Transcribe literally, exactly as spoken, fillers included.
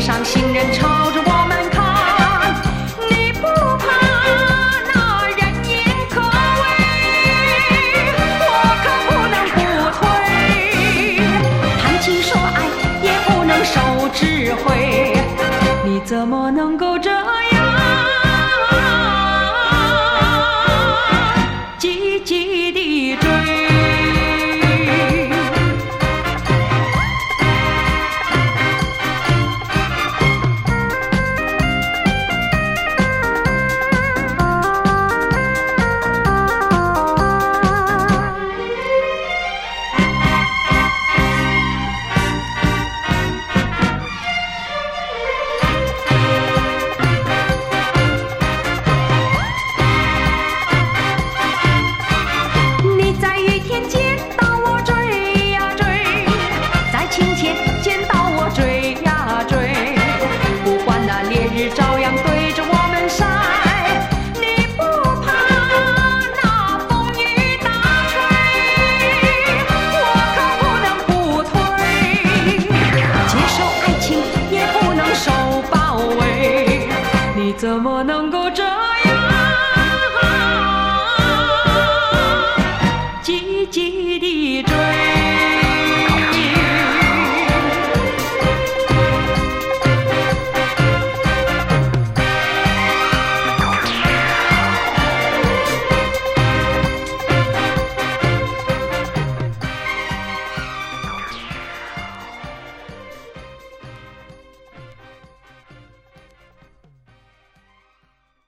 上行人朝着我们看，你不怕那人言可畏，我可不能不退。谈情说爱也不能受指挥，你怎么能够这样积极地追？照样对着我们晒，你不怕那风雨大吹，我可不能不退。接受爱情也不能受包围，你怎么能够这